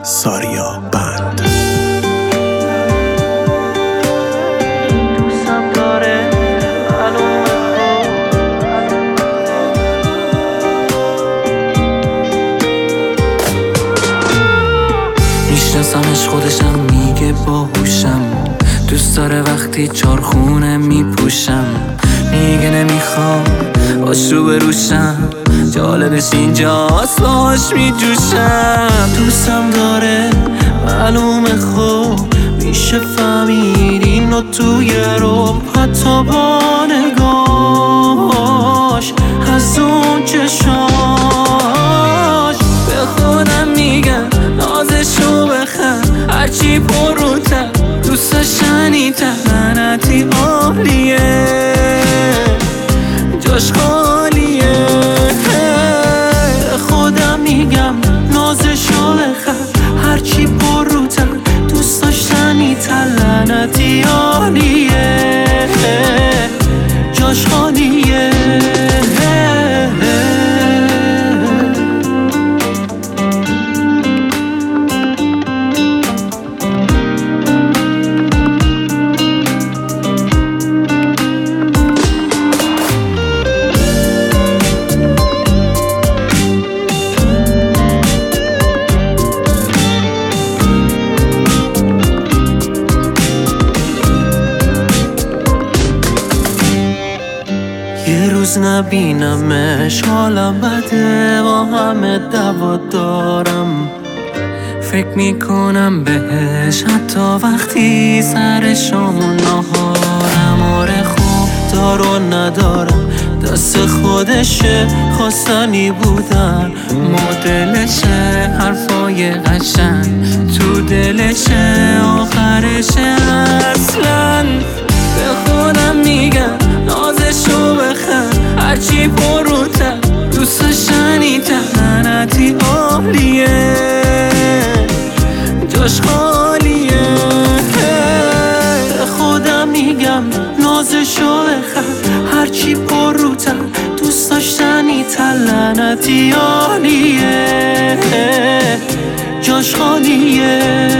ساریا بند. دوستم داره میشناسمش، خودشم میگه باهوشم. دوست داره وقتی چارخونه میپوشم. میگه نمیخوام آشو بروشم، جالبش اینجاست باهاش میجوشم. دوستم داره معلومه، خب میشه فهمید اینو توی رو، حتی با نگاهاش از اون چشاش. به خودم میگم نازشو بخر، هرچی پروتر دوستش شنیدتر. لعنتی عالیه، جاش خالیه. خودم میگم نازشو بخر، هرچی پروتر دوست داشتنی‌تر. لعنتی عالیه، جاش خالیه. یه روز نبینمش حالم بده، با همه دعوا دارم. فکر میکنم بهش حتی وقتی سر شام و نهارم. آره خوب دار و ندارم، دست خودشه، خواستنی بودن مدلشه. حرفای قشنگ تو دلشه، آخرشه اصلا. به خودم میگم نازشو بخر، هرچی پروتر دوستش شنیدتر. لعنتی عالیه، جاش خالیه. خودم میگم نازشو بخر، هرچی پروتر دوست داشتنی‌تر. لعنتی عالیه، جاش خالیه.